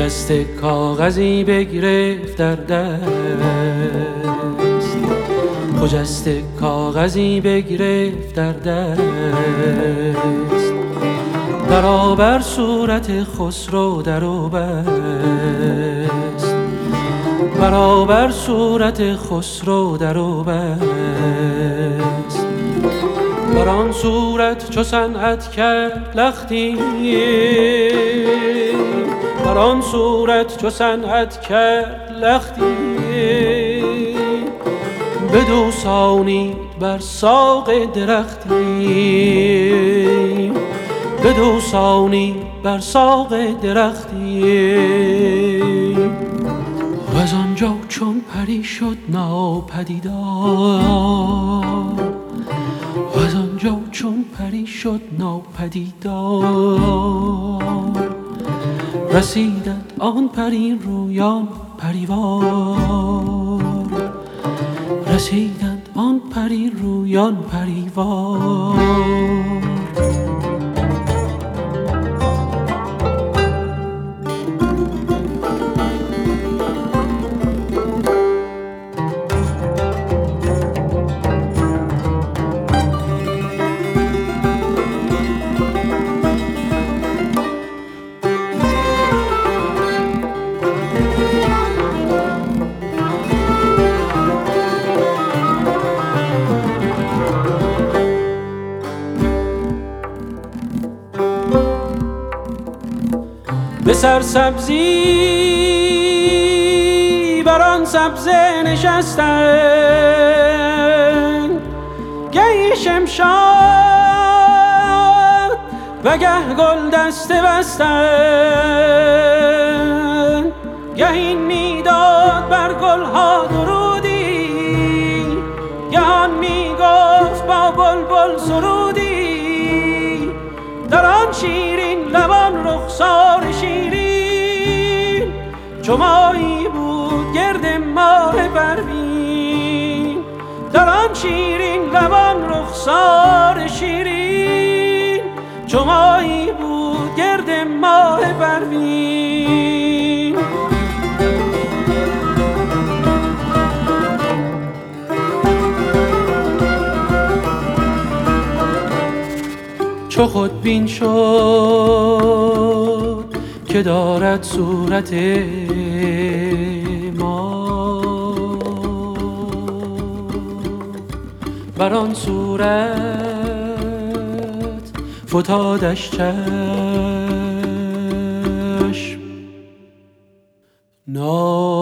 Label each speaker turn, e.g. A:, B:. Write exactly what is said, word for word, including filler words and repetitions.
A: خجست کاغذی بگرفت در دست، خجست کاغذی بگرفت در دست، برابر صورت خسرو درو بست، برابر صورت خسرو درو بست. بر آن صورت چو صنعت کرد لختی، بر آن صورت چو صنعت کرد لختی، بدوسانید بر ساق درختی، بدوسانید بر ساق درختی. و از آنجا چون پری شد ناپدیدار، و از آنجا چون پری شد ناپدیدار، رسیدند آن پری رویان پریوار، رسیدند آن پری رویان پریوار. به سرسبزی بر آن سبزه نشستند، گهی شمشاد و گه گل دسته بستند، گهی میداد بر گلها درودی، گهان میگفت با بلبل سرودی. در آن شیرین لبان رخسار شیرین، چو ماهی بود گرد ماه پروین. در آن شیرین لبان رخسار شیرین، چو ماهی بود گرد ماه پروین. چو خودبین شد که دارد صورت ما، بر آن صورت فتادش چشم.